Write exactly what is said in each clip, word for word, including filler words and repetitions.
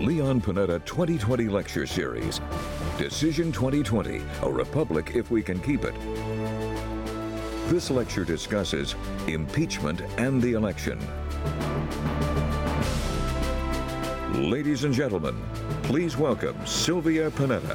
Leon Panetta twenty twenty Lecture Series. Decision twenty twenty, a republic if we can keep it. This lecture discusses impeachment and the election. Ladies and gentlemen, please welcome Sylvia Panetta.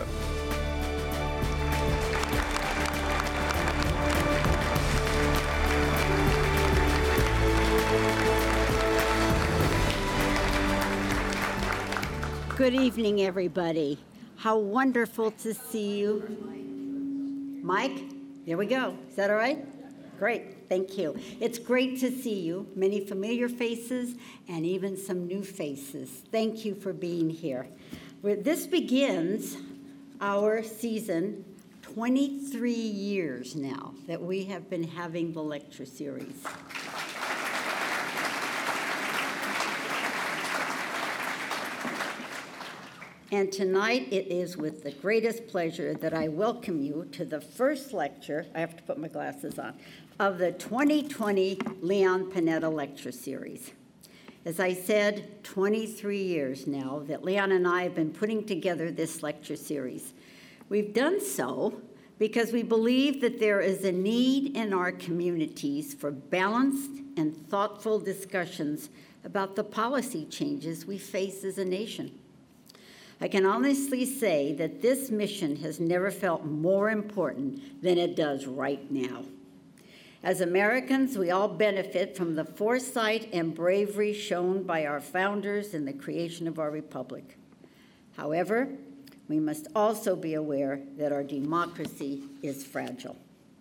Good evening, everybody. How wonderful to see you. Mike, there we go. Is that all right? Great, thank you. It's great to see you, many familiar faces and even some new faces. Thank you for being here. This begins our season, twenty-three years now that we have been having the lecture series. And tonight it is with the greatest pleasure that I welcome you to the first lecture, I have to put my glasses on, of the twenty twenty Leon Panetta Lecture Series. As I said, twenty-three years now that Leon and I have been putting together this lecture series. We've done so because we believe that there is a need in our communities for balanced and thoughtful discussions about the policy changes we face as a nation. I can honestly say that this mission has never felt more important than it does right now. As Americans, we all benefit from the foresight and bravery shown by our founders in the creation of our republic. However, we must also be aware that our democracy is fragile.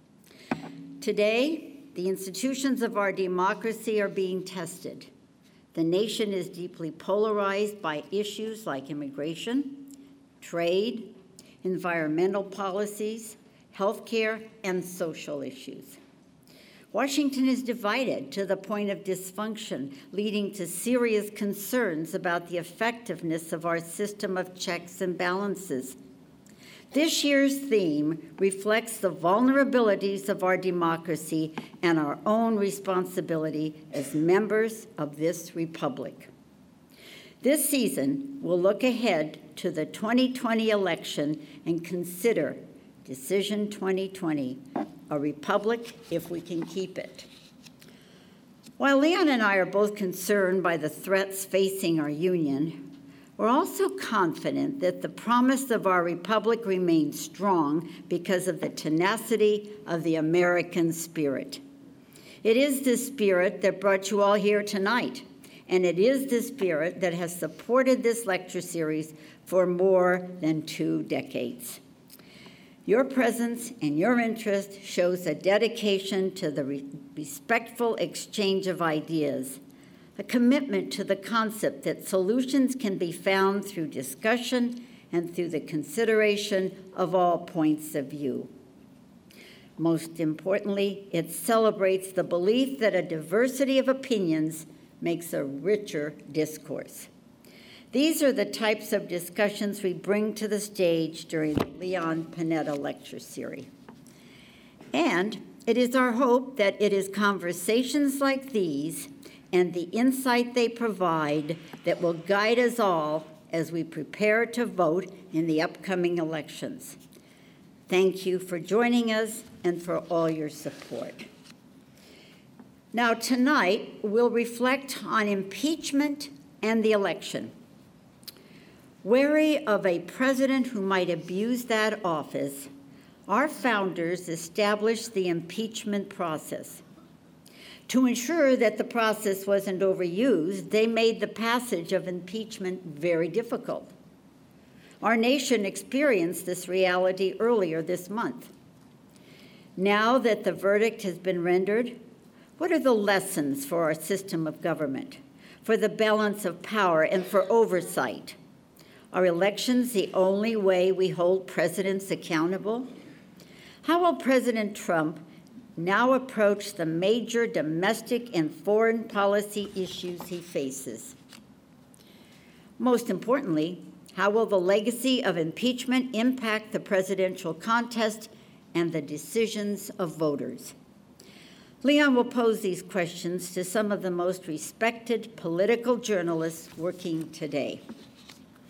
Today, the institutions of our democracy are being tested. The nation is deeply polarized by issues like immigration, trade, environmental policies, healthcare, and social issues. Washington is divided to the point of dysfunction, leading to serious concerns about the effectiveness of our system of checks and balances. This year's theme reflects the vulnerabilities of our democracy and our own responsibility as members of this republic. This season, we'll look ahead to the twenty twenty election and consider Decision twenty twenty, a republic if we can keep it. While Leon and I are both concerned by the threats facing our union, we're also confident that the promise of our republic remains strong because of the tenacity of the American spirit. It is this spirit that brought you all here tonight, and it is this spirit that has supported this lecture series for more than two decades. Your presence and your interest shows a dedication to the re- respectful exchange of ideas, a commitment to the concept that solutions can be found through discussion and through the consideration of all points of view. Most importantly, it celebrates the belief that a diversity of opinions makes a richer discourse. These are the types of discussions we bring to the stage during the Leon Panetta Lecture Series. And it is our hope that it is conversations like these and the insight they provide that will guide us all as we prepare to vote in the upcoming elections. Thank you for joining us and for all your support. Now, tonight, we'll reflect on impeachment and the election. Wary of a president who might abuse that office, our founders established the impeachment process. To ensure that the process wasn't overused, they made the passage of impeachment very difficult. Our nation experienced this reality earlier this month. Now that the verdict has been rendered, what are the lessons for our system of government, for the balance of power, and for oversight? Are elections the only way we hold presidents accountable? How will President Trump now approach the major domestic and foreign policy issues he faces? Most importantly, how will the legacy of impeachment impact the presidential contest and the decisions of voters? Leon will pose these questions to some of the most respected political journalists working today.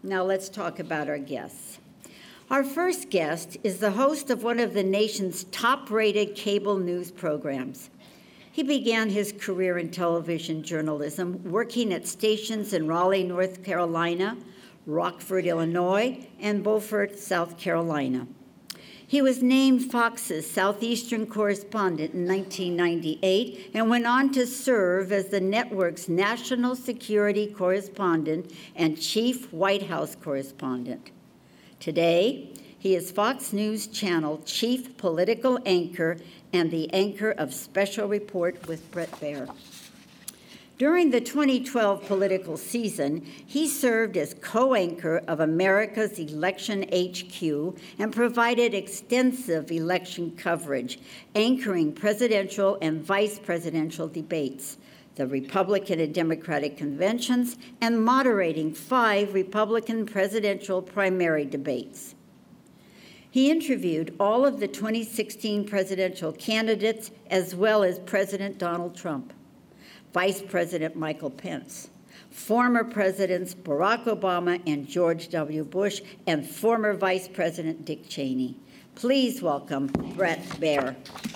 Now let's talk about our guests. Our first guest is the host of one of the nation's top-rated cable news programs. He began his career in television journalism, working at stations in Raleigh, North Carolina, Rockford, Illinois, and Beaufort, South Carolina. He was named Fox's Southeastern correspondent in nineteen ninety-eight and went on to serve as the network's national security correspondent and chief White House correspondent. Today, he is Fox News Channel chief political anchor and the anchor of Special Report with Bret Baier. During the twenty twelve political season, he served as co-anchor of America's Election H Q and provided extensive election coverage, anchoring presidential and vice presidential debates, the Republican and Democratic conventions, and moderating five Republican presidential primary debates. He interviewed all of the twenty sixteen presidential candidates, as well as President Donald Trump, Vice President Michael Pence, former Presidents Barack Obama and George W. Bush, and former Vice President Dick Cheney. Please welcome Bret Baier.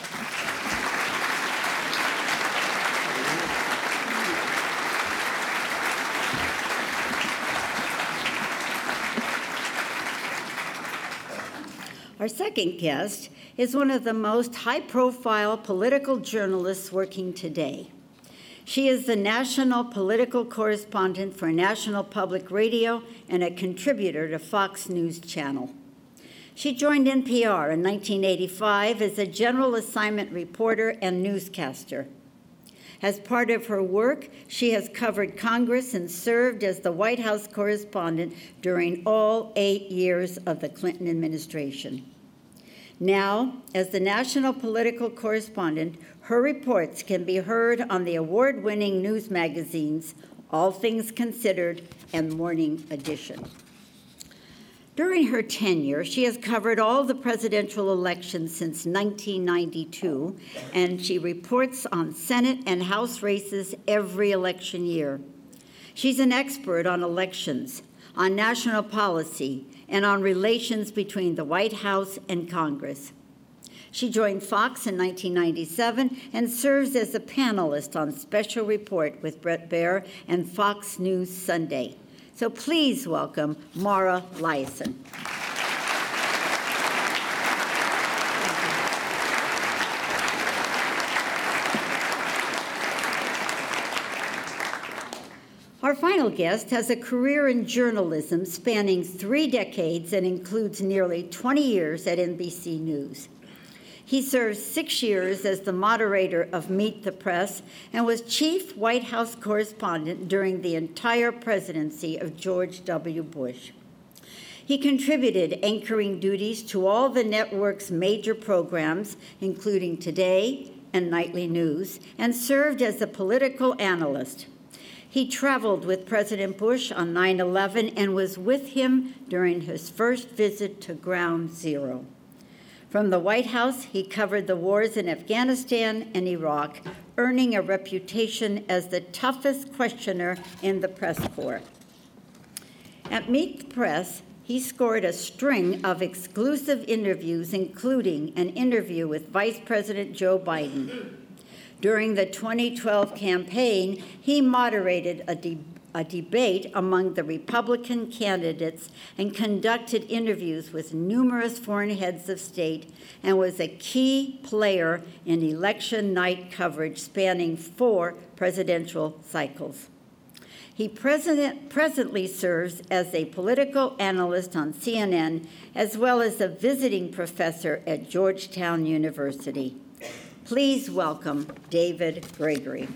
Our second guest is one of the most high-profile political journalists working today. She is the national political correspondent for National Public Radio and a contributor to Fox News Channel. She joined N P R in nineteen eighty-five as a general assignment reporter and newscaster. As part of her work, she has covered Congress and served as the White House correspondent during all eight years of the Clinton administration. Now, as the national political correspondent, her reports can be heard on the award-winning news magazines All Things Considered and Morning Edition. During her tenure, she has covered all the presidential elections since nineteen ninety-two, and she reports on Senate and House races every election year. She's an expert on elections, on national policy, and on relations between the White House and Congress. She joined Fox in nineteen ninety-seven and serves as a panelist on Special Report with Bret Baier and Fox News Sunday. So please welcome Mara Liasson. Our final guest has a career in journalism spanning three decades and includes nearly twenty years at N B C News. He served six years as the moderator of Meet the Press and was chief White House correspondent during the entire presidency of George W. Bush. He contributed anchoring duties to all the network's major programs, including Today and Nightly News, and served as a political analyst. He traveled with President Bush on nine eleven and was with him during his first visit to Ground Zero. From the White House, he covered the wars in Afghanistan and Iraq, earning a reputation as the toughest questioner in the press corps. At Meet the Press, he scored a string of exclusive interviews, including an interview with Vice President Joe Biden. During the twenty twelve campaign, he moderated a, de- a debate among the Republican candidates and conducted interviews with numerous foreign heads of state and was a key player in election night coverage spanning four presidential cycles. He present, presently serves as a political analyst on C N N, as well as a visiting professor at Georgetown University. Please welcome David Gregory.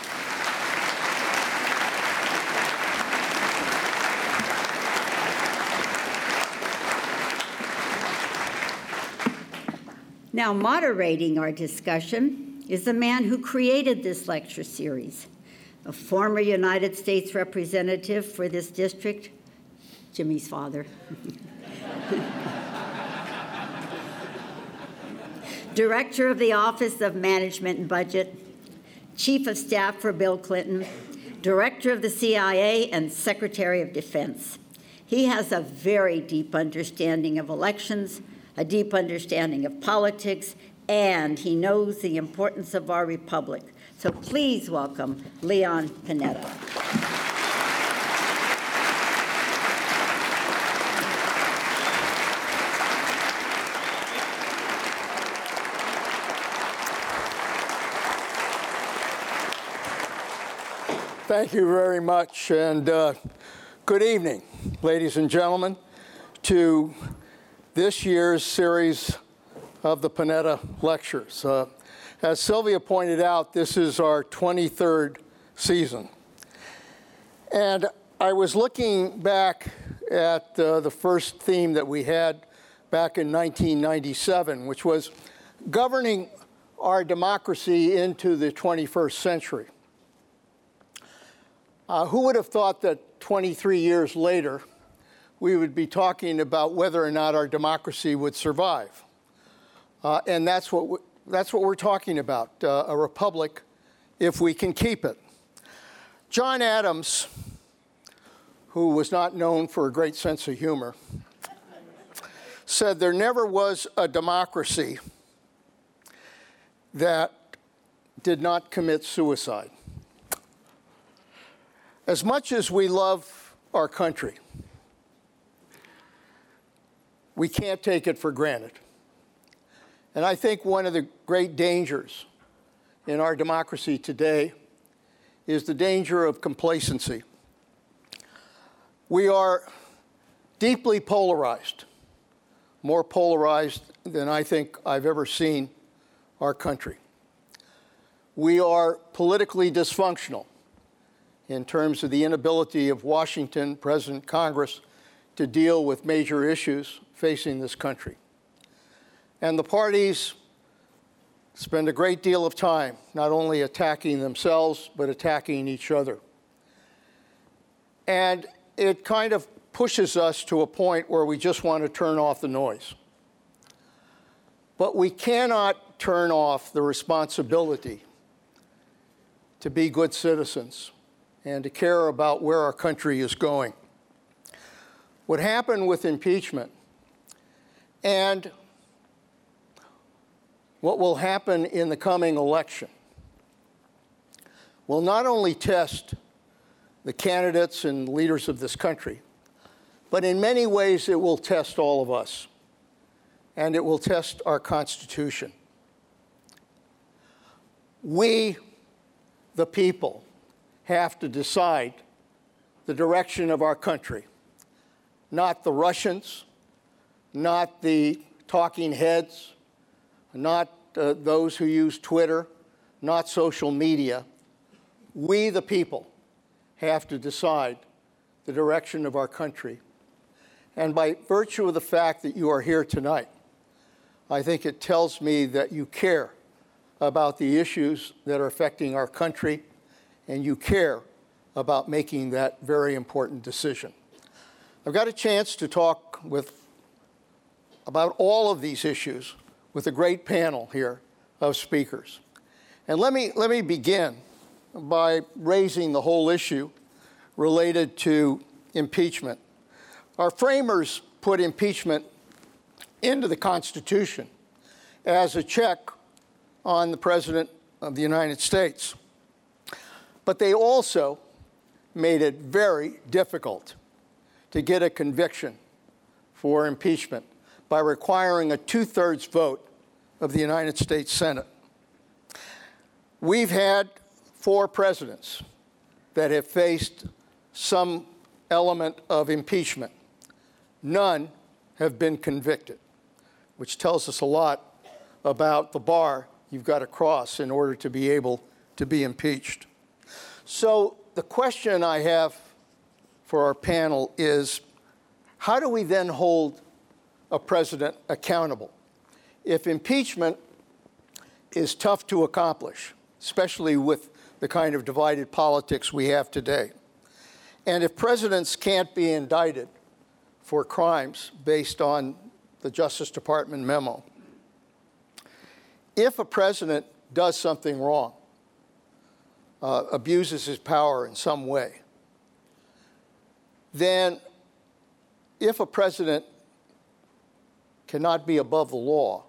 Now, moderating our discussion is the man who created this lecture series, a former United States representative for this district, Jimmy's father. Director of the Office of Management and Budget, Chief of Staff for Bill Clinton, Director of the C I A, and Secretary of Defense. He has a very deep understanding of elections, a deep understanding of politics, and he knows the importance of our republic. So please welcome Leon Panetta. Thank you very much, and uh, good evening, ladies and gentlemen, to this year's series of the Panetta Lectures. Uh, as Sylvia pointed out, this is our twenty-third season. And I was looking back at uh, the first theme that we had back in nineteen ninety-seven, which was governing our democracy into the twenty-first century. Uh, who would have thought that twenty-three years later, we would be talking about whether or not our democracy would survive? Uh, and that's what, we, that's what we're talking about, uh, a republic, if we can keep it. John Adams, who was not known for a great sense of humor, said there never was a democracy that did not commit suicide. As much as we love our country, we can't take it for granted. And I think one of the great dangers in our democracy today is the danger of complacency. We are deeply polarized, more polarized than I think I've ever seen our country. We are politically dysfunctional in terms of the inability of Washington, President, Congress, to deal with major issues facing this country. And the parties spend a great deal of time not only attacking themselves, but attacking each other. And it kind of pushes us to a point where we just want to turn off the noise. But we cannot turn off the responsibility to be good citizens and to care about where our country is going. What happened with impeachment and what will happen in the coming election will not only test the candidates and leaders of this country, but in many ways it will test all of us, and it will test our Constitution. We, the people, have to decide the direction of our country, not the Russians, not the talking heads, not uh, those who use Twitter, not social media. We, the people, have to decide the direction of our country. And by virtue of the fact that you are here tonight, I think it tells me that you care about the issues that are affecting our country, and you care about making that very important decision. I've got a chance to talk with about all of these issues with a great panel here of speakers. And let me, let me begin by raising the whole issue related to impeachment. Our framers put impeachment into the Constitution as a check on the President of the United States. But they also made it very difficult to get a conviction for impeachment by requiring a two-thirds vote of the United States Senate. We've had four presidents that have faced some element of impeachment. None have been convicted, which tells us a lot about the bar you've got to cross in order to be able to be impeached. So the question I have for our panel is, how do we then hold a president accountable? If impeachment is tough to accomplish, especially with the kind of divided politics we have today, and if presidents can't be indicted for crimes based on the Justice Department memo, if a president does something wrong, uh, abuses his power in some way, then if a president cannot be above the law,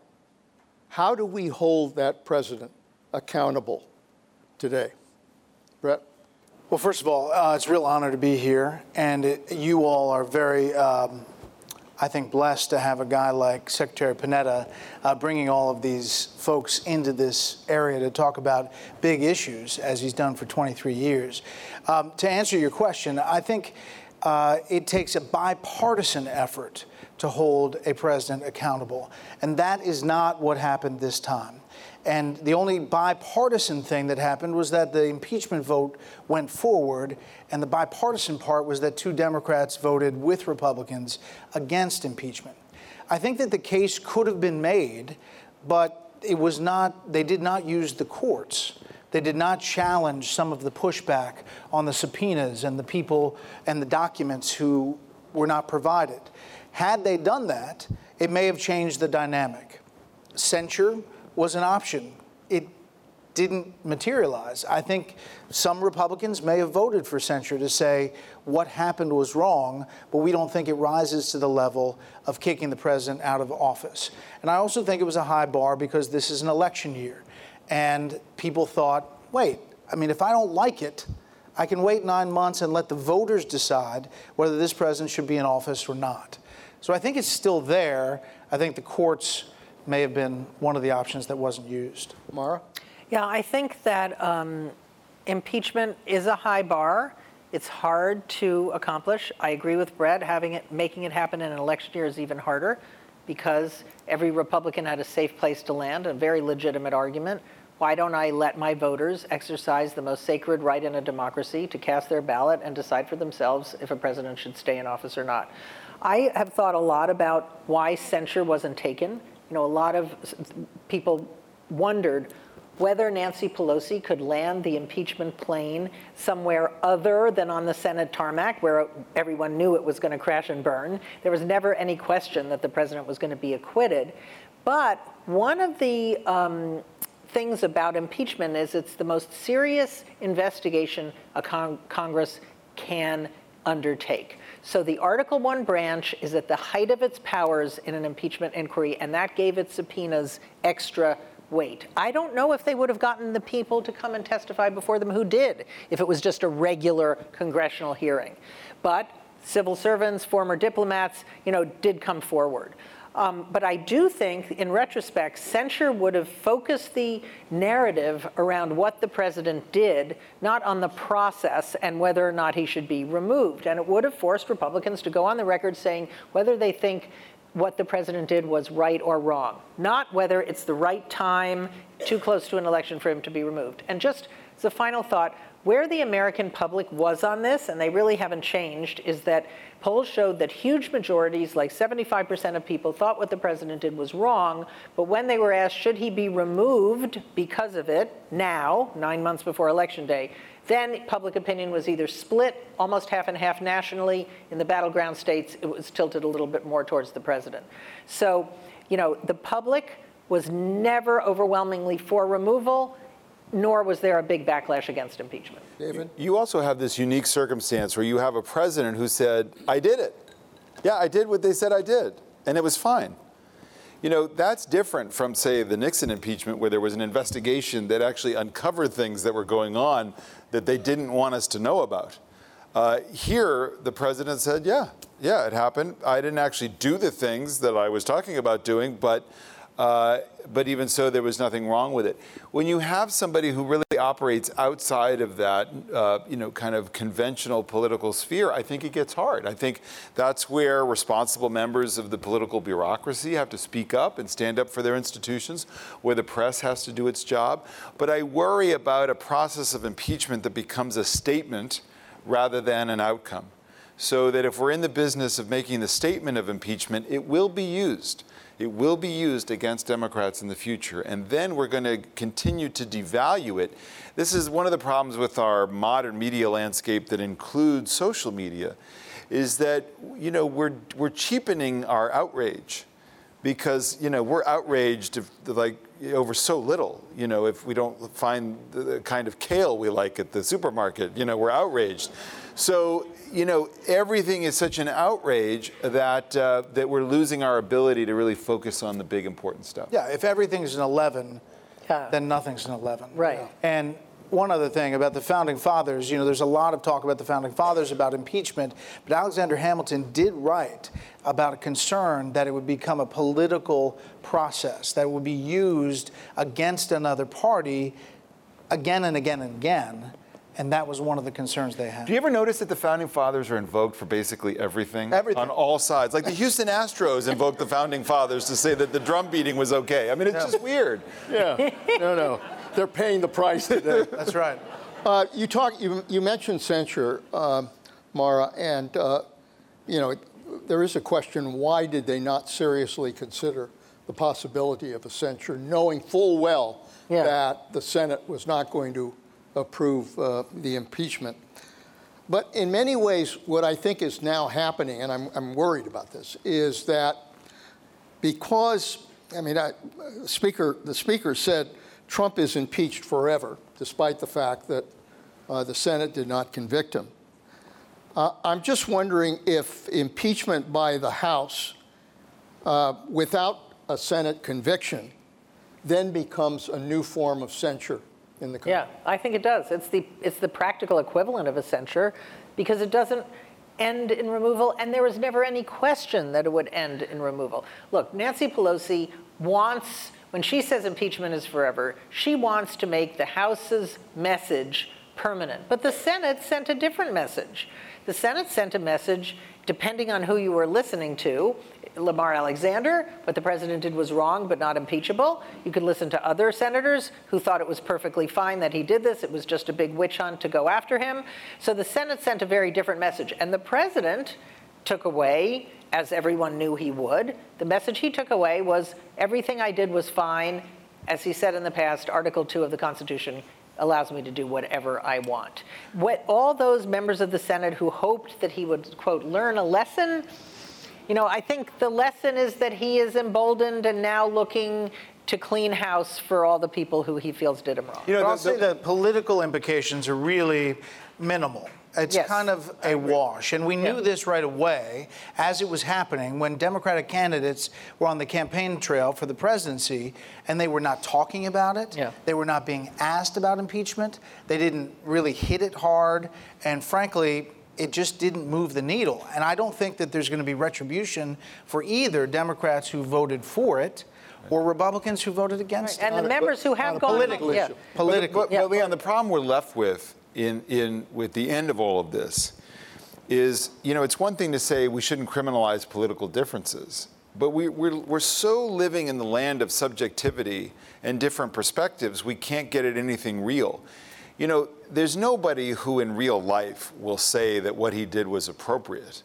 how do we hold that president accountable today? Brett? Well, first of all, uh, it's a real honor to be here, and it, you all are very, um, I think, blessed to have a guy like Secretary Panetta uh, bringing all of these folks into this area to talk about big issues, as he's done for twenty-three years. Um, to answer your question, I think uh, it takes a bipartisan effort to hold a president accountable, and that is not what happened this time. And the only bipartisan thing that happened was that the impeachment vote went forward, and the bipartisan part was that two Democrats voted with Republicans against impeachment. I think that the case could have been made, but it was not, they did not use the courts. They did not challenge some of the pushback on the subpoenas and the people and the documents who were not provided. Had they done that, it may have changed the dynamic. Censure was an option. It didn't materialize. I think some Republicans may have voted for censure to say what happened was wrong, but we don't think it rises to the level of kicking the president out of office. And I also think it was a high bar because this is an election year. And people thought, wait, I mean, if I don't like it, I can wait nine months and let the voters decide whether this president should be in office or not. So I think it's still there. I think the courts may have been one of the options that wasn't used. Mara? Yeah, I think that um, impeachment is a high bar. It's hard to accomplish. I agree with Brett. Having it, making it happen in an election year is even harder because every Republican had a safe place to land, a very legitimate argument. Why don't I let my voters exercise the most sacred right in a democracy to cast their ballot and decide for themselves if a president should stay in office or not? I have thought a lot about why censure wasn't taken. You know, a lot of people wondered whether Nancy Pelosi could land the impeachment plane somewhere other than on the Senate tarmac, where everyone knew it was going to crash and burn. There was never any question that the president was going to be acquitted. But one of the um, things about impeachment is it's the most serious investigation a con- Congress can undertake. So the Article One branch is at the height of its powers in an impeachment inquiry, and that gave its subpoenas extra weight. I don't know if they would have gotten the people to come and testify before them who did, if it was just a regular congressional hearing. But civil servants, former diplomats, you know, did come forward. Um, but I do think, in retrospect, censure would have focused the narrative around what the president did, not on the process and whether or not he should be removed. And it would have forced Republicans to go on the record saying whether they think what the president did was right or wrong, not whether it's the right time, too close to an election for him to be removed. And just as a final thought, where the American public was on this, and they really haven't changed, is that polls showed that huge majorities, like seventy-five percent of people, thought what the president did was wrong. But when they were asked, should he be removed because of it now, nine months before Election Day, then public opinion was either split, almost half and half nationally. In the battleground states, it was tilted a little bit more towards the president. So, you know, the public was never overwhelmingly for removal, nor was there a big backlash against impeachment. David? You also have this unique circumstance where you have a president who said, I did it. Yeah, I did what they said I did, and it was fine. You know, that's different from, say, the Nixon impeachment, where there was an investigation that actually uncovered things that were going on that they didn't want us to know about. Uh, here, the president said, yeah, yeah, it happened. I didn't actually do the things that I was talking about doing, but Uh, but even so, there was nothing wrong with it. When you have somebody who really operates outside of that, uh, you know, kind of conventional political sphere, I think it gets hard. I think that's where responsible members of the political bureaucracy have to speak up and stand up for their institutions, where the press has to do its job. But I worry about a process of impeachment that becomes a statement rather than an outcome. So that if we're in the business of making the statement of impeachment, it will be used. It will be used against Democrats in the future, and then we're going to continue to devalue it. This is one of the problems with our modern media landscape that includes social media, is that, you know, we're we're cheapening our outrage. because, you know, we're outraged if, like, over so little. You know, if we don't find the, the kind of kale we like at the supermarket, you know, we're outraged. So, you know, everything is such an outrage that uh, that we're losing our ability to really focus on the big important stuff. Yeah, if everything's an eleven, Yeah. then nothing's an eleven. Right. And one other thing about the Founding Fathers, you know, there's a lot of talk about the Founding Fathers, about impeachment, but Alexander Hamilton did write about a concern that it would become a political process, that it would be used against another party again and again and again. And that was one of the concerns they had. Do you ever notice that the Founding Fathers are invoked for basically everything? Everything. On all sides. Like the Houston Astros invoked the Founding Fathers to say that the drum beating was okay. I mean, it's Yeah. just weird. Yeah, no, no. They're paying the price today. That's right. Uh, you talk. You, you mentioned censure, uh, Mara, and uh, you know there is a question: why did they not seriously consider the possibility of a censure, knowing full well Yeah. that the Senate was not going to approve uh, the impeachment? But in many ways, what I think is now happening, and I'm, I'm worried about this, is that because I mean, I, Speaker, the Speaker said Trump is impeached forever, despite the fact that uh, the Senate did not convict him. Uh, I'm just wondering if impeachment by the House uh, without a Senate conviction then becomes a new form of censure in the country. Yeah, I think it does. It's the it's the practical equivalent of a censure because it doesn't end in removal, and there was never any question that it would end in removal. Look, Nancy Pelosi wants, when she says impeachment is forever, she wants to make the House's message permanent. But the Senate sent a different message. The Senate sent a message, depending on who you were listening to. Lamar Alexander, what the president did was wrong but not impeachable. You could listen to other senators who thought it was perfectly fine that he did this. It was just a big witch hunt to go after him. So the Senate sent a very different message. And the president took away, as everyone knew he would, the message he took away was everything I did was fine. As he said in the past, Article two of the Constitution allows me to do whatever I want. What all those members of the Senate who hoped that he would, quote, learn a lesson, you know, I think the lesson is that he is emboldened and now looking to clean house for all the people who he feels did him wrong. You know, I'll say the political implications are really minimal. It's Yes. kind of a wash. And we knew Yeah. this right away as it was happening when Democratic candidates were on the campaign trail for the presidency and they were not talking about it. Yeah. They were not being asked about impeachment. They didn't really hit it hard. And frankly, it just didn't move the needle. And I don't think that there's going to be retribution for either Democrats who voted for it or Republicans who voted against And it. the members who have gone political yeah. issue. Political. But, but, but Leon, the problem we're left with in, in with the end of all of this is, you know, it's one thing to say we shouldn't criminalize political differences, but we, we're, we're so living in the land of subjectivity and different perspectives, we can't get at anything real. You know, there's nobody who in real life will say that what he did was appropriate.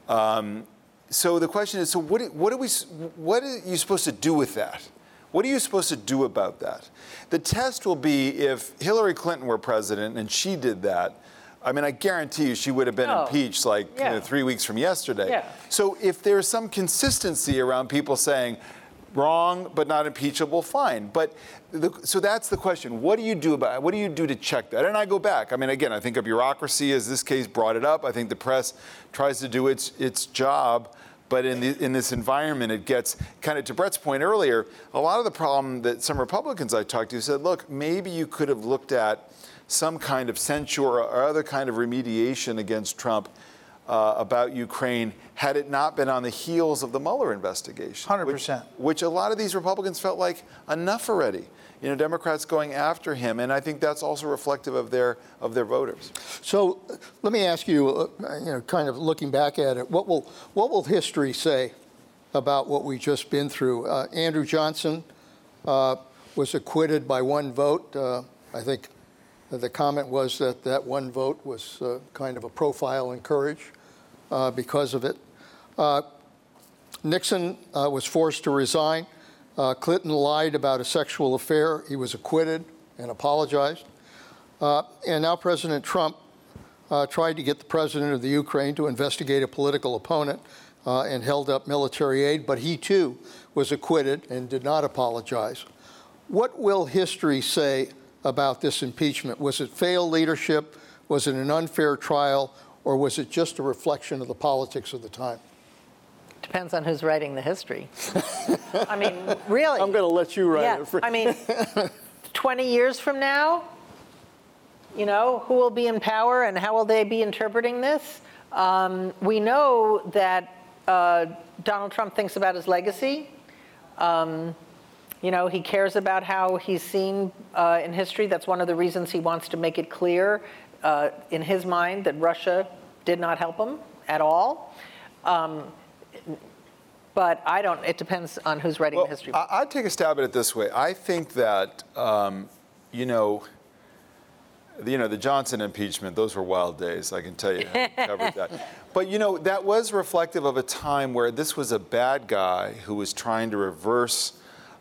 Um, so the question is, so what, what, are we, what are you supposed to do with that? What are you supposed to do about that? The test will be if Hillary Clinton were president and she did that, I mean, I guarantee you she would have been Oh, impeached like yeah. you know, three weeks from yesterday. Yeah. So if there's some consistency around people saying, wrong but not impeachable, fine. But the, so that's the question. What do you do about it? What do you do to check that? And I go back. I mean, again, I think a bureaucracy, as this case brought it up. I think the press tries to do its its job. But in, the, in this environment, it gets kind of, to Brett's point earlier, a lot of the problem that some Republicans I talked to said, look, maybe you could have looked at some kind of censure or other kind of remediation against Trump uh, about Ukraine had it not been on the heels of the Mueller investigation. one hundred percent. Which, which a lot of these Republicans felt like enough already. You know, Democrats going after him, and I think that's also reflective of their of their voters. So uh, let me ask you, uh, you know, kind of looking back at it, what will what will history say about what we've just been through? Uh, Andrew Johnson uh, was acquitted by one vote. Uh, I think the comment was that that one vote was uh, kind of a profile in courage uh, because of it. Uh, Nixon uh, was forced to resign. Uh, Clinton lied about a sexual affair. He was acquitted and apologized. Uh, and now President Trump uh, tried to get the president of the Ukraine to investigate a political opponent. uh, and held up military aid, but he too was acquitted and did not apologize. What will history say about this impeachment? Was it failed leadership? Was it an unfair trial? Or was it just a reflection of the politics of the time? Depends on who's writing the history. I mean, really. I'm going to let you write yeah, it. For I mean, twenty years from now, you know, who will be in power and how will they be interpreting this? Um, we know that uh, Donald Trump thinks about his legacy. Um, you know, he cares about how he's seen uh, in history. That's one of the reasons he wants to make it clear uh, in his mind that Russia did not help him at all. Um, but I don't, it depends on who's writing well, the history. I, I'd take a stab at it this way. I think that, um, you know, the, you know, the Johnson impeachment, those were wild days, I can tell you. I covered that. But, you know, that was reflective of a time where this was a bad guy who was trying to reverse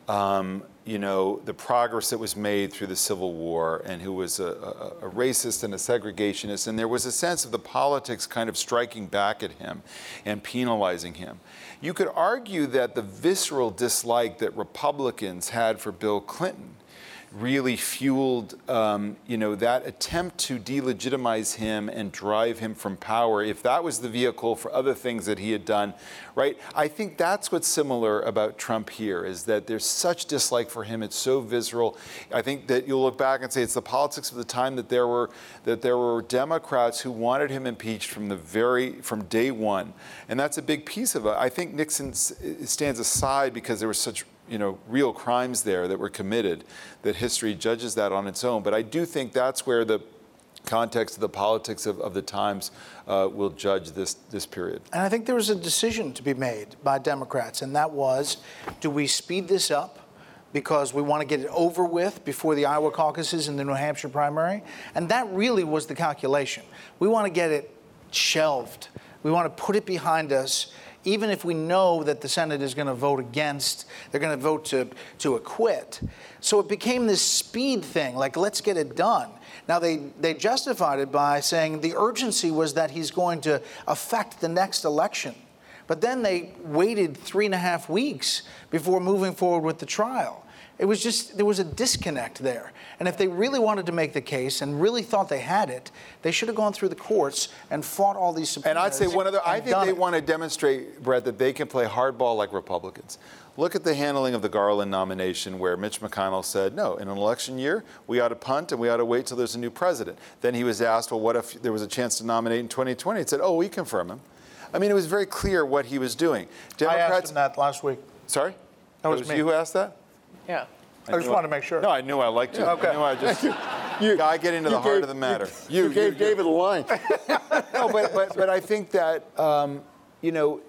Um, you know, the progress that was made through the Civil War, and who was a, a, a racist and a segregationist. And there was a sense of the politics kind of striking back at him and penalizing him. You could argue that the visceral dislike that Republicans had for Bill Clinton really fueled, um, you know, that attempt to delegitimize him and drive him from power, if that was the vehicle for other things that he had done, right? I think that's what's similar about Trump here, is that there's such dislike for him. It's so visceral. I think that you'll look back and say it's the politics of the time that there were that there were Democrats who wanted him impeached from the very from day one, and that's a big piece of it. I think Nixon stands aside because there was such you know, real crimes there that were committed, that history judges that on its own. But I do think that's where the context of the politics of, of the times uh, will judge this, this period. And I think there was a decision to be made by Democrats, and that was, do we speed this up because we want to get it over with before the Iowa caucuses and the New Hampshire primary? And that really was the calculation. We want to get it shelved. We want to put it behind us, even if we know that the Senate is going to vote against, they're going to vote to, to acquit. So it became this speed thing, like, let's get it done. Now, they, they justified it by saying the urgency was that he's going to affect the next election. But then they waited three and a half weeks before moving forward with the trial. It was just, there was a disconnect there. And if they really wanted to make the case and really thought they had it, they should have gone through the courts and fought all these subpoenas. And I'd say one other, I think they it. want to demonstrate, Brett, that they can play hardball like Republicans. Look at the handling of the Garland nomination, where Mitch McConnell said, no, in an election year, we ought to punt and we ought to wait till there's a new president. Then he was asked, well, what if there was a chance to nominate in twenty twenty? He said, oh, we confirm him. I mean, it was very clear what he was doing. Democrats, I asked him that last week. Sorry? That was it was me. you who asked that? Yeah. I, I just wanted to make sure. No, I knew I liked you. Yeah, okay. I knew I just, You, I get into the heart gave, of the matter. You, you, you gave you, David a line. No, but, but, but I think that, um, you know,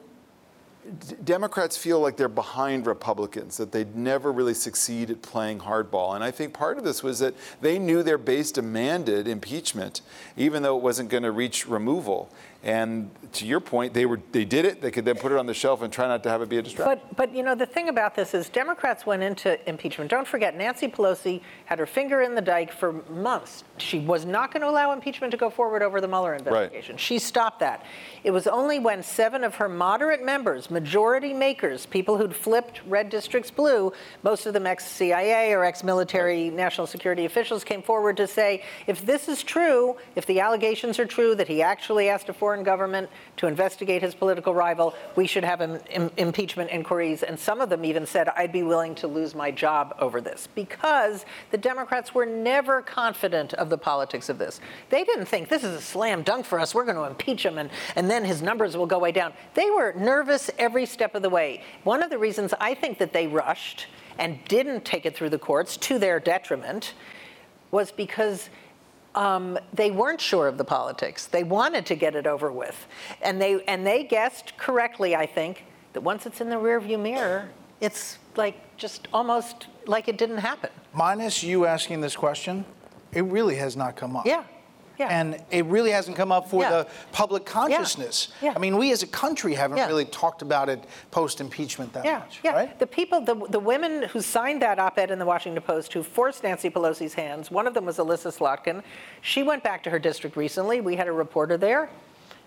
D- Democrats feel like they're behind Republicans, that they'd never really succeed at playing hardball. And I think part of this was that they knew their base demanded impeachment, even though it wasn't going to reach removal. And to your point, they were they did it. They could then put it on the shelf and try not to have it be a distraction. But, but you know, the thing about this is Democrats went into impeachment. Don't forget, Nancy Pelosi had her finger in the dike for months. She was not going to allow impeachment to go forward over the Mueller investigation. Right. She stopped that. It was only when seven of her moderate members, majority makers, people who'd flipped red districts blue, most of them ex-C I A or ex-military national security officials, came forward to say, if this is true, if the allegations are true that he actually asked a foreign government to investigate his political rival, we should have im- im- impeachment inquiries. And some of them even said, I'd be willing to lose my job over this, because the Democrats were never confident of the politics of this. They didn't think this is a slam dunk for us. We're going to impeach him and, and then his numbers will go way down. They were nervous every step of the way. One of the reasons I think that they rushed and didn't take it through the courts, to their detriment, was because Um, they weren't sure of the politics. They wanted to get it over with. And they and they guessed correctly, I think, that once it's in the rearview mirror, it's like just almost like it didn't happen. Minus you asking this question, it really has not come up. Yeah. Yeah. And it really hasn't come up for Yeah. the public consciousness. Yeah. Yeah. I mean, we as a country haven't Yeah. really talked about it post-impeachment that Yeah, much, yeah. right? The people, the, the women who signed that op-ed in the Washington Post who forced Nancy Pelosi's hands, one of them was Alyssa Slotkin. She went back to her district recently. We had a reporter there.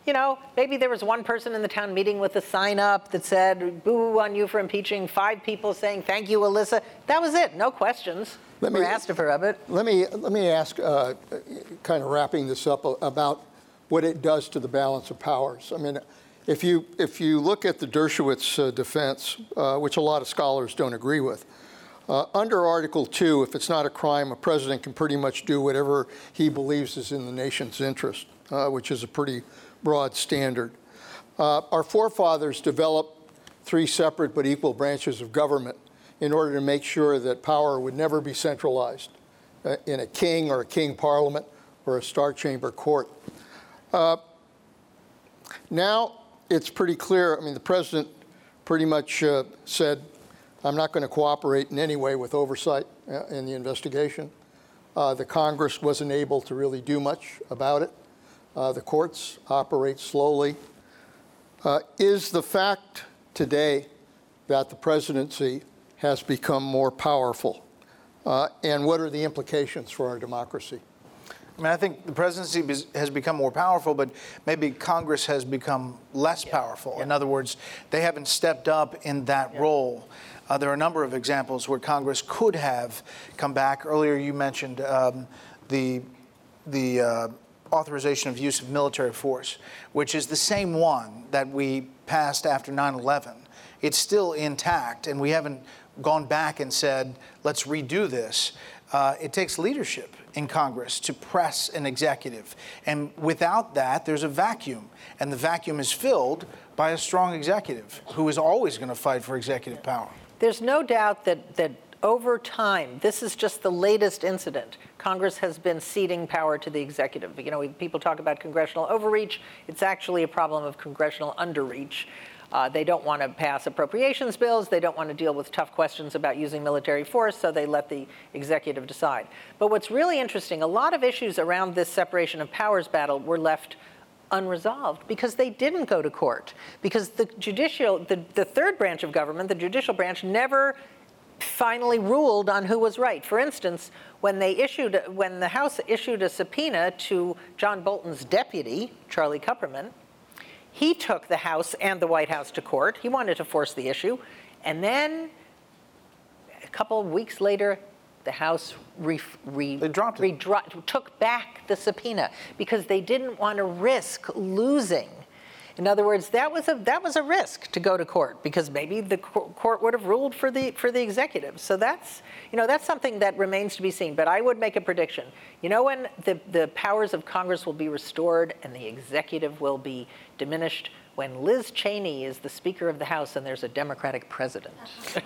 You know, maybe there was one person in the town meeting with a sign up that said, boo on you for impeaching, five people saying, thank you, Alyssa. That was it, no questions Let were me- asked of her of it. Let me, let me ask, uh, kind of wrapping this up, about what it does to the balance of powers. I mean, if you, if you look at the Dershowitz uh, defense, uh, which a lot of scholars don't agree with, uh, under Article two, if it's not a crime, a president can pretty much do whatever he believes is in the nation's interest, uh, which is a pretty broad standard. Uh, our forefathers developed three separate but equal branches of government in order to make sure that power would never be centralized uh, in a king or a king parliament or a Star Chamber court. Uh, now it's pretty clear. I mean, the president pretty much uh, said, I'm not going to cooperate in any way with oversight uh, in the investigation. Uh, the Congress wasn't able to really do much about it. Uh, the courts operate slowly. Uh, is the fact today that the presidency has become more powerful? Uh, and what are the implications for our democracy? I mean, I think the presidency bes- has become more powerful, but maybe Congress has become less Yeah. powerful. Yeah. In other words, they haven't stepped up in that Yeah. role. Uh, there are a number of examples where Congress could have come back. Earlier, you mentioned um, the the uh, authorization of use of military force, which is the same one that we passed after nine eleven. It's still intact, and we haven't gone back and said, let's redo this. Uh, it takes leadership in Congress to press an executive. And without that, there's a vacuum. And the vacuum is filled by a strong executive who is always going to fight for executive power. There's no doubt that, that over time, this is just the latest incident. Congress has been ceding power to the executive. You know, we, people talk about congressional overreach. It's actually a problem of congressional underreach. Uh, they don't want to pass appropriations bills. They don't want to deal with tough questions about using military force, so they let the executive decide. But what's really interesting, a lot of issues around this separation of powers battle were left unresolved because they didn't go to court. Because the judicial, the, the third branch of government, the judicial branch, never finally ruled on who was right. For instance, when they issued, when the House issued a subpoena to John Bolton's deputy, Charlie Kupperman, he took the House and the White House to court. He wanted to force the issue. And then a couple of weeks later, the House re, re, They dropped it. redro- took back the subpoena because they didn't want to risk losing. In other words, that was a that was a risk to go to court because maybe the co- court would have ruled for the for the executive. So that's you know that's something that remains to be seen. But I would make a prediction. You know when the the powers of Congress will be restored and the executive will be diminished? When Liz Cheney is the Speaker of the House and there's a Democratic president. You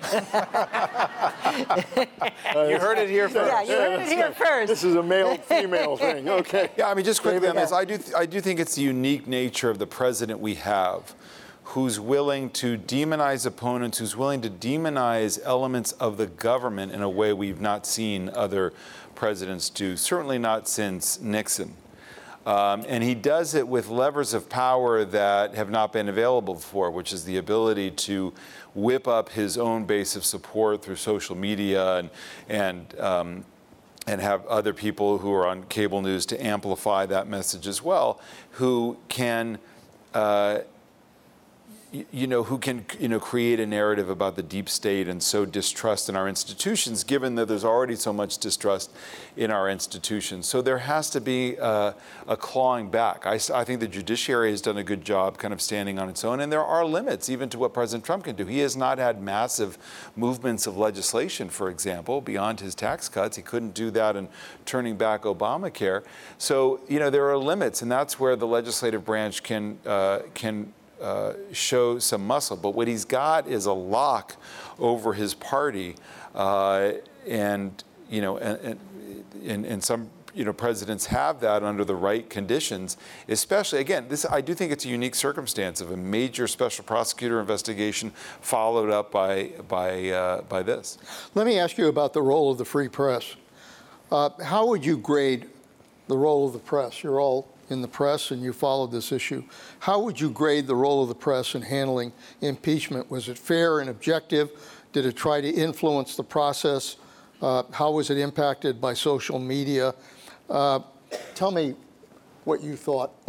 heard it here first. Yeah, you heard it here first. This is a male-female thing, okay. Yeah, I mean, just quickly on David? this, I do, th- I do think it's the unique nature of the president we have, who's willing to demonize opponents, who's willing to demonize elements of the government in a way we've not seen other presidents do, certainly not since Nixon. Um, and he does it with levers of power that have not been available before, which is the ability to whip up his own base of support through social media and and um, and have other people who are on cable news to amplify that message as well, who can, uh, you, you know, who can, you know, create a narrative about the deep state and sow distrust in our institutions, given that there's already so much distrust in our institutions. So there has to be uh, a clawing back. I, I think the judiciary has done a good job kind of standing on its own, and there are limits even to what President Trump can do. He has not had massive movements of legislation, for example, beyond his tax cuts. He couldn't do that in turning back Obamacare. So, you know, there are limits, and that's where the legislative branch can uh, can Uh, show some muscle. But what he's got is a lock over his party, uh, and you know, and, and and some you know presidents have that under the right conditions. Especially, again, this I do think it's a unique circumstance of a major special prosecutor investigation followed up by by uh, by this. Let me ask you about the role of the free press. Uh, how would you grade the role of the press? You're all in the press and you followed this issue. How would you grade the role of the press in handling impeachment? Was it fair and objective? Did it try to influence the process? Uh, how was it impacted by social media? Uh, tell me what you thought about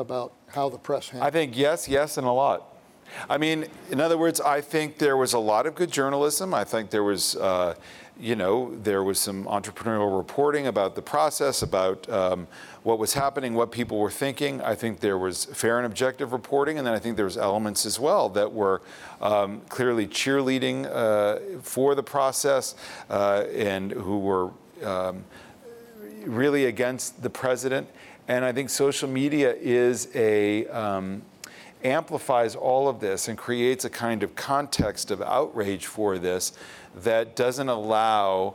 how the press handled I think yes, yes, and a lot. I mean, in other words, I think there was a lot of good journalism. I think there was, uh, you know, there was some entrepreneurial reporting about the process, about um, what was happening, what people were thinking. I think there was fair and objective reporting, and then I think there was elements as well that were um, clearly cheerleading uh, for the process uh, and who were um, really against the president. And I think social media is a um, amplifies all of this and creates a kind of context of outrage for this that doesn't allow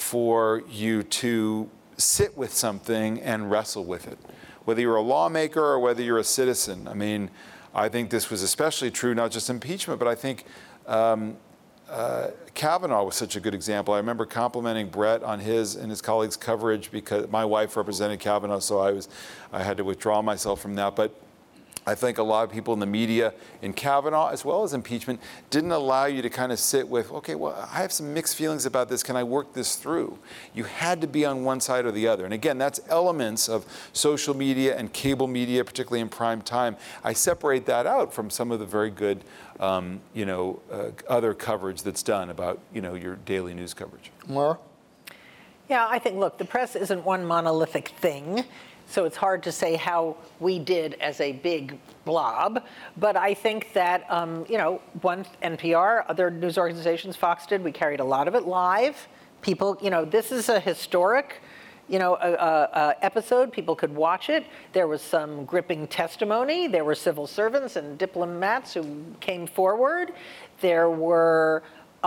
for you to sit with something and wrestle with it, whether you're a lawmaker or whether you're a citizen. I mean, I think this was especially true, not just impeachment, but I think um, uh, Kavanaugh was such a good example. I remember complimenting Brett on his and his colleagues' coverage because my wife represented Kavanaugh, so I was, I had to withdraw myself from that. But I think a lot of people in the media in Kavanaugh, as well as impeachment, didn't allow you to kind of sit with, okay, well, I have some mixed feelings about this. Can I work this through? You had to be on one side or the other. And again, that's elements of social media and cable media, particularly in prime time. I separate that out from some of the very good, um, you know, uh, other coverage that's done about, you know, your daily news coverage. Maura? Yeah, I think, look, the press isn't one monolithic thing. So it's hard to say how we did as a big blob. But I think that, um, you know, one, N P R, other news organizations, Fox did, we carried a lot of it live. People, you know, this is a historic, you know, a, a, a episode. People could watch it. There was some gripping testimony. There were civil servants and diplomats who came forward. There were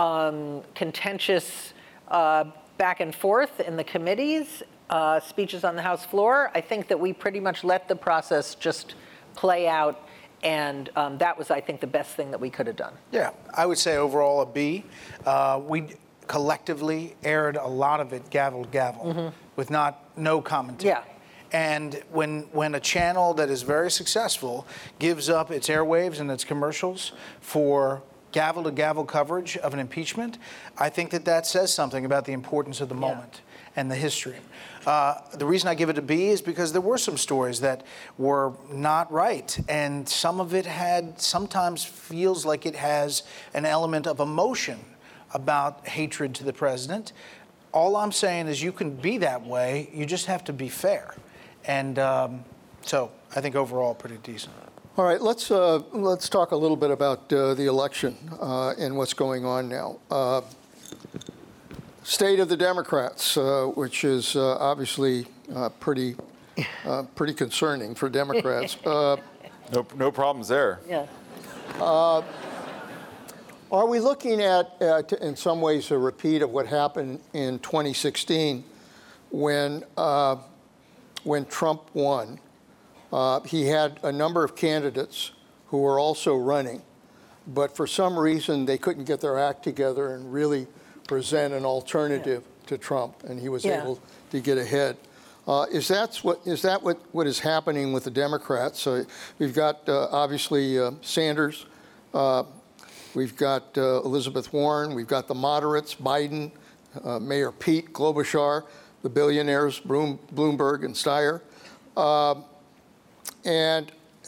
um, contentious uh, back and forth in the committees. Uh, speeches on the House floor. I think that we pretty much let the process just play out, and um, that was, I think, the best thing that we could have done. Yeah, I would say overall a B. Uh, we collectively aired a lot of it gavel to gavel, mm-hmm. with not no commentary. Yeah. And when when a channel that is very successful gives up its airwaves and its commercials for gavel to gavel coverage of an impeachment, I think that that says something about the importance of the moment yeah. and the history. Uh, the reason I give it a B is because there were some stories that were not right, and some of it had sometimes feels like it has an element of emotion about hatred to the president. All I'm saying is you can be that way, you just have to be fair. And um, so I think overall pretty decent. All right, let's uh, let's talk a little bit about uh, the election uh, and what's going on now. Uh, State of the Democrats, uh, which is uh, obviously uh, pretty uh, pretty concerning for Democrats. Uh, no, no problems there. Yeah. Uh, are we looking at, at, in some ways, a repeat of what happened in twenty sixteen when uh, when Trump won? Uh, he had a number of candidates who were also running, but for some reason they couldn't get their act together and really present an alternative yeah. to Trump, and he was yeah. able to get ahead. Uh, is that what is that what, what is happening with the Democrats? So we've got uh, obviously uh, Sanders, uh, we've got uh, Elizabeth Warren, we've got the moderates, Biden, uh, Mayor Pete Klobuchar, the billionaires Bloom, Bloomberg and Steyer, uh, and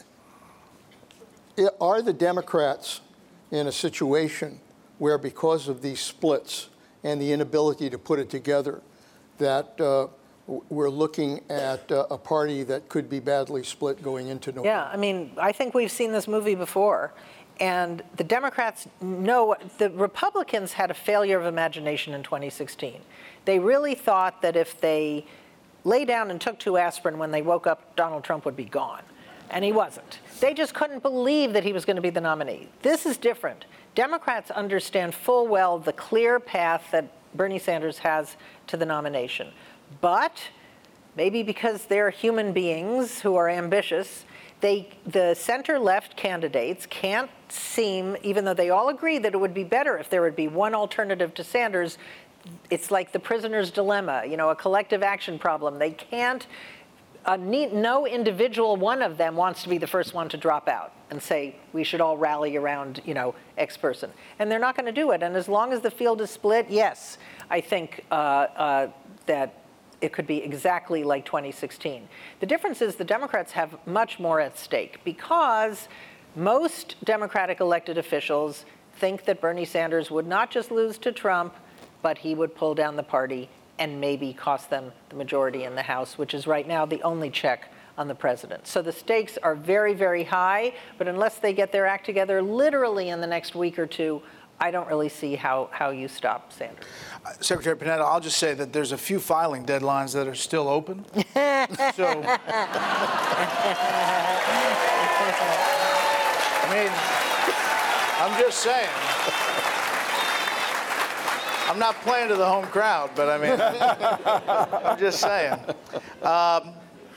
it, are the Democrats in a situation where, because of these splits and the inability to put it together, that uh, we're looking at uh, a party that could be badly split going into November? Yeah, I mean, I think we've seen this movie before. And the Democrats know, the Republicans had a failure of imagination in twenty sixteen. They really thought that if they lay down and took two aspirin when they woke up, Donald Trump would be gone. And he wasn't. They just couldn't believe that he was going to be the nominee. This is different. Democrats understand full well the clear path that Bernie Sanders has to the nomination. But maybe because they're human beings who are ambitious, they, the center-left candidates can't seem, even though they all agree that it would be better if there would be one alternative to Sanders, it's like the prisoner's dilemma, you know, a collective action problem. They can't, uh, need, no individual one of them wants to be the first one to drop out and say, we should all rally around, you know, X person. And they're not going to do it. And as long as the field is split, yes, I think uh, uh, that it could be exactly like twenty sixteen. The difference is the Democrats have much more at stake because most Democratic elected officials think that Bernie Sanders would not just lose to Trump, but he would pull down the party and maybe cost them the majority in the House, which is right now the only check on the president. So the stakes are very, very high, but unless they get their act together literally in the next week or two, I don't really see how, how you stop Sanders. Uh, Secretary Panetta, I'll just say that there's a few filing deadlines that are still open. So, I mean, I'm just saying. I'm not playing to the home crowd, but I mean, I'm just saying. Um,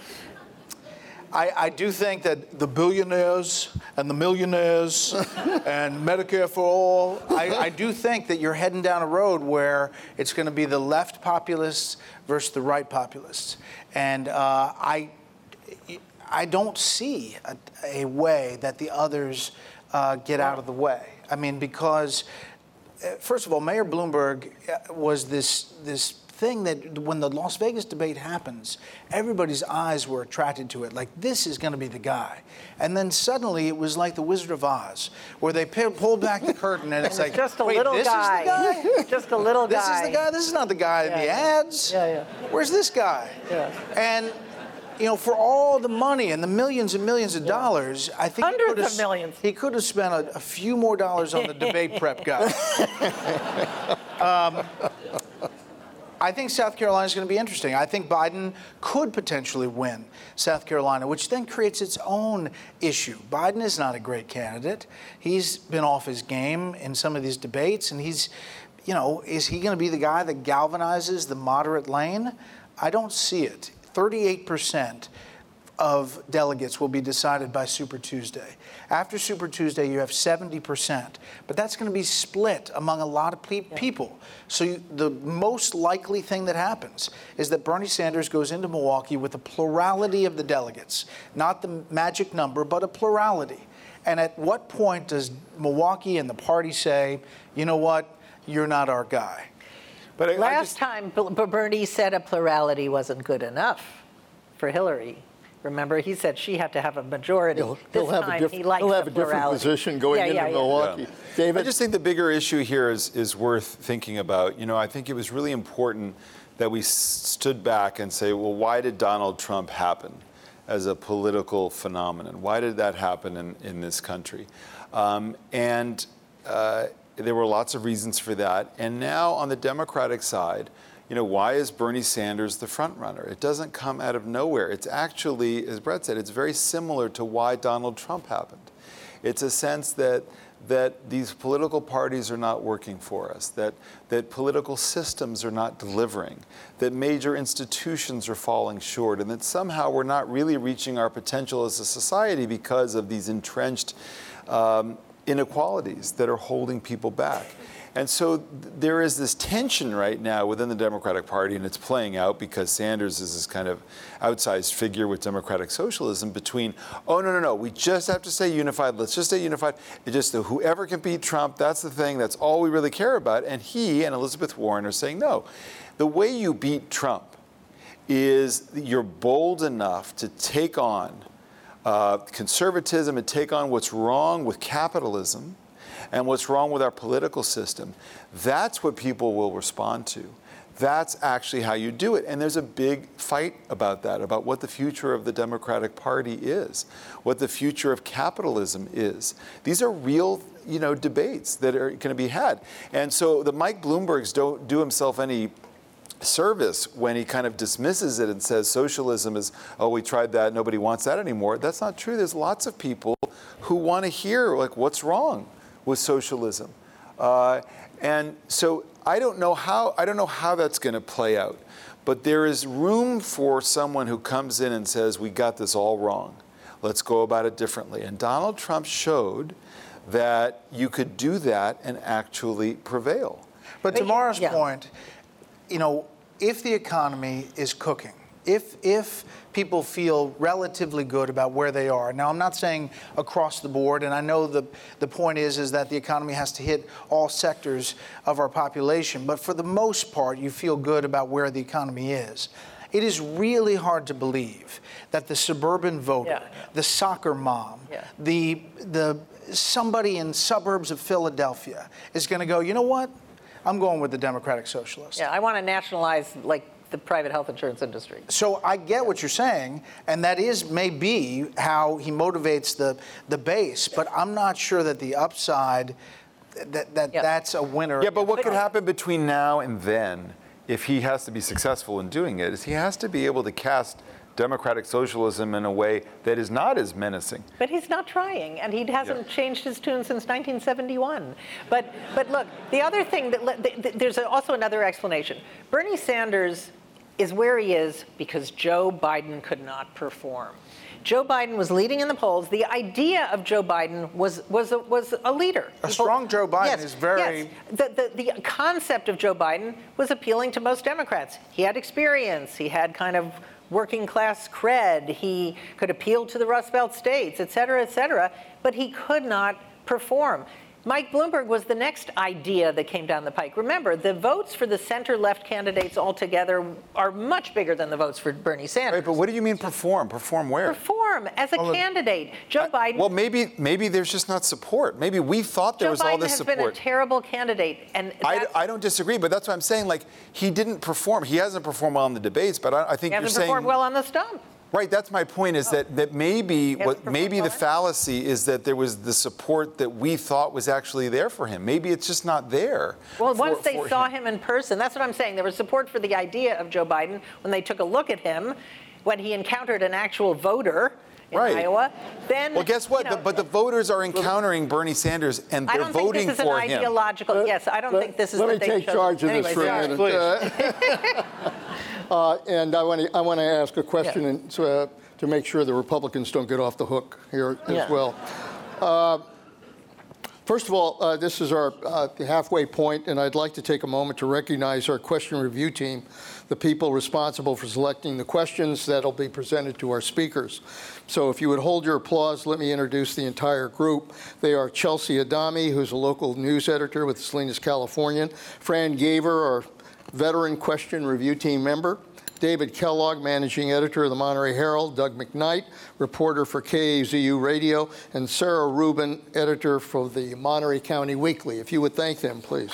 I, I do think that the billionaires and the millionaires and Medicare for all, I, I do think that you're heading down a road where it's going to be the left populists versus the right populists. And uh, I, I don't see a, a way that the others uh, get out of the way. I mean, because, uh, first of all, Mayor Bloomberg was this this. thing that when the Las Vegas debate happens, everybody's eyes were attracted to it. Like, this is going to be the guy. And then suddenly it was like the Wizard of Oz, where they p- pulled back the curtain and it's and like, it's just a wait, little this guy. is the guy? Just a little This guy. is the guy? This is not the guy in Yeah, the yeah. ads. Yeah, yeah. Where's this guy? Yeah. And, you know, for all the money and the millions and millions of dollars, I think Hundreds he could have, of millions. He could have spent a, a few more dollars on the debate prep guy. um, I think South Carolina is going to be interesting. I think Biden could potentially win South Carolina, which then creates its own issue. Biden is not a great candidate. He's been off his game in some of these debates, and he's, you know, is he going to be the guy that galvanizes the moderate lane? I don't see it. thirty-eight percent of delegates will be decided by Super Tuesday. After Super Tuesday, you have seventy percent, but that's going to be split among a lot of pe- people. So you, the most likely thing that happens is that Bernie Sanders goes into Milwaukee with a plurality of the delegates, not the magic number, but a plurality. And at what point does Milwaukee and the party say, you know what, you're not our guy? But I, I Last just, time B- B- Bernie said a plurality wasn't good enough for Hillary. Remember, he said she had to have a majority. He'll, this he'll have time, a, diff- he likes he'll have the a different plurality. position going Yeah, into yeah, yeah. Milwaukee. Yeah. David? I just think the bigger issue here is, is worth thinking about. You know, I think it was really important that we s- stood back and say, well, why did Donald Trump happen as a political phenomenon? Why did that happen in, in this country? Um, and uh, there were lots of reasons for that. And now on the Democratic side, you know, why is Bernie Sanders the front runner? It doesn't come out of nowhere. It's actually, as Brett said, it's very similar to why Donald Trump happened. It's a sense that that these political parties are not working for us, that that political systems are not delivering, that major institutions are falling short, and that somehow we're not really reaching our potential as a society because of these entrenched um, inequalities that are holding people back. And so th- there is this tension right now within the Democratic Party, and it's playing out because Sanders is this kind of outsized figure with democratic socialism between, oh, no, no, no, we just have to stay unified. Let's just stay unified. It just whoever can beat Trump, that's the thing. That's all we really care about. And he and Elizabeth Warren are saying, no, the way you beat Trump is you're bold enough to take on uh, conservatism and take on what's wrong with capitalism and what's wrong with our political system. That's what people will respond to. That's actually how you do it. And there's a big fight about that, about what the future of the Democratic Party is, what the future of capitalism is. These are real, you know, debates that are going to be had. And so the Mike Bloombergs don't do himself any service when he kind of dismisses it and says socialism is, oh, we tried that, nobody wants that anymore. That's not true. There's lots of people who want to hear, like, what's wrong with socialism. Uh, and so I don't know how I don't know how that's going to play out, but there is room for someone who comes in and says, we got this all wrong. Let's go about it differently. And Donald Trump showed that you could do that and actually prevail. But to Mara's yeah. point, you know, if the economy is cooking, if if people feel relatively good about where they are. Now, I'm not saying across the board, and I know the, the point is, is that the economy has to hit all sectors of our population, but for the most part, you feel good about where the economy is. It is really hard to believe that the suburban voter, Yeah, yeah. the soccer mom, Yeah. the the somebody in suburbs of Philadelphia is going to go, you know what? I'm going with the Democratic Socialist. Yeah, I want to nationalize like the private health insurance industry. So I get what you're saying, and that is maybe how he motivates the the base, but I'm not sure that the upside, that, that Yeah. that's a winner. Yeah, but what But- could happen between now and then, if he has to be successful in doing it, is he has to be able to cast democratic socialism in a way that is not as menacing. But he's not trying, and he hasn't Yeah. changed his tune since nineteen seventy-one. But but look, the other thing that le- th- th- there's also another explanation. Bernie Sanders is where he is because Joe Biden could not perform. Joe Biden was leading in the polls. The idea of Joe Biden was was a, was a leader. A strong Joe Biden yes, is very- Yes. The, the the concept of Joe Biden was appealing to most Democrats. He had experience. He had kind of working class cred. He could appeal to the Rust Belt states, et cetera, et cetera. But he could not perform. Mike Bloomberg was the next idea that came down the pike. Remember, the votes for the center-left candidates altogether are much bigger than the votes for Bernie Sanders. Right, but what do you mean perform? Perform where? Perform as a Well, candidate. Joe I- Biden. Well, maybe maybe there's just not support. Maybe we thought there Joe was Biden all this has support. been a terrible candidate, and I, that's- I don't disagree, but that's what I'm saying. Like, he didn't perform. He hasn't performed well in the debates, but I, I think he you're hasn't saying. performed well on the stump. Right, that's my point, is that, that maybe hasn't what performed maybe the well. fallacy is that there was the support that we thought was actually there for him. Maybe it's just not there. Well, for- once they for saw him in person, that's what I'm saying. There was support for the idea of Joe Biden when they took a look at him, when he encountered an actual voter in Right. Iowa. Then, Well, guess what? you know, The- but the voters are encountering Bernie Sanders, and I they're don't think voting this is for an him. ideological. Yes, I don't Let- think this is let what me they take chose. charge of Anyway, this for a sorry. minute. Uh, uh, and I want to I want to ask a question Yeah. and, uh, to make sure the Republicans don't get off the hook here as Yeah. well. Uh, First of all, uh, this is our uh, halfway point, and I'd like to take a moment to recognize our question review team, the people responsible for selecting the questions that'll be presented to our speakers. So if you would hold your applause, let me introduce the entire group. They are Chelsea Adami, who's a local news editor with the Salinas Californian, Fran Gaver, our veteran question review team member, David Kellogg, managing editor of the Monterey Herald, Doug McKnight, reporter for K A Z U Radio, and Sarah Rubin, editor for the Monterey County Weekly. If you would thank them, please.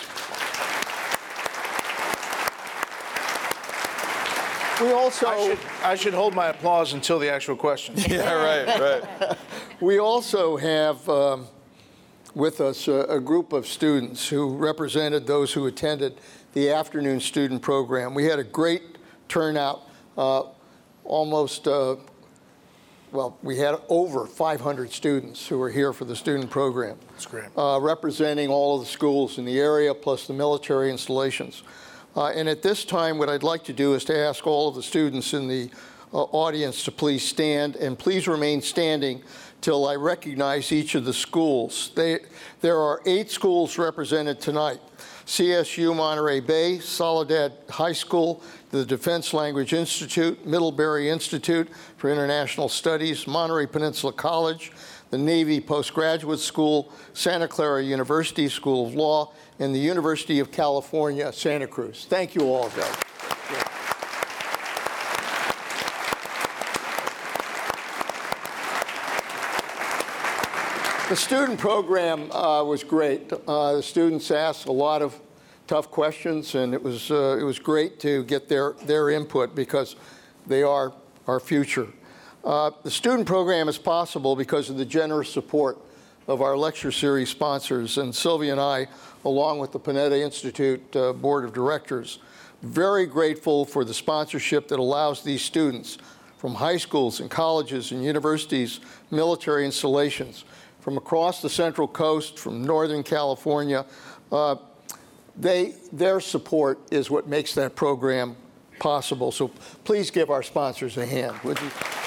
We also I should, I should hold my applause until the actual question. Yeah, right, right. we also have um, with us a, a group of students who represented those who attended the afternoon student program. We had a great turnout, uh, almost, uh, well, we had over five hundred students who were here for the student program. That's great. Uh, representing all of the schools in the area, plus the military installations. Uh, and at this time, what I'd like to do is to ask all of the students in the uh, audience to please stand, and please remain standing till I recognize each of the schools. They, there are eight schools represented tonight. C S U Monterey Bay, Soledad High School, the Defense Language Institute, Middlebury Institute for International Studies, Monterey Peninsula College, the Navy Postgraduate School, Santa Clara University School of Law, and the University of California, Santa Cruz. Thank you all, guys. The student program uh, was great. Uh, the students asked a lot of tough questions, and it was uh, it was great to get their their input because they are our future. Uh, the student program is possible because of the generous support of our lecture series sponsors, and Sylvia and I, along with the Panetta Institute uh, Board of Directors, very grateful for the sponsorship that allows these students from high schools and colleges and universities, military installations, from across the Central Coast, from Northern California. Uh, they, their support is what makes that program possible. So please give our sponsors a hand, would you?